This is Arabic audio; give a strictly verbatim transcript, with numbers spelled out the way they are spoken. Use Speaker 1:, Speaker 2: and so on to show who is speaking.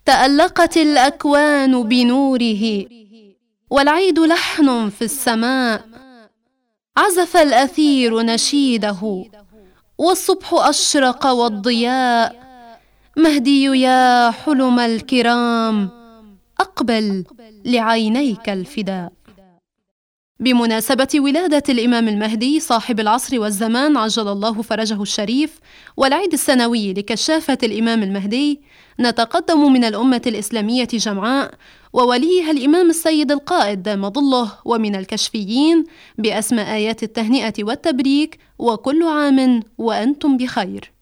Speaker 1: تألقت الأكوان بنوره، والعيد لحن في السماء. عزف الأثير نشيده، والصبح أشرق والضياء. مهدي يا حلم الكرام، أقبل لعينيك الفداء. بمناسبة ولادة الإمام المهدي صاحب العصر والزمان عجل الله فرجه الشريف، والعيد السنوي لكشافة الإمام المهدي، نتقدم من الأمة الإسلامية جمعاء ووليها الإمام السيد القائد دام ظله، ومن الكشفيين بأسمى آيات التهنئة والتبريك، وكل عام وأنتم بخير.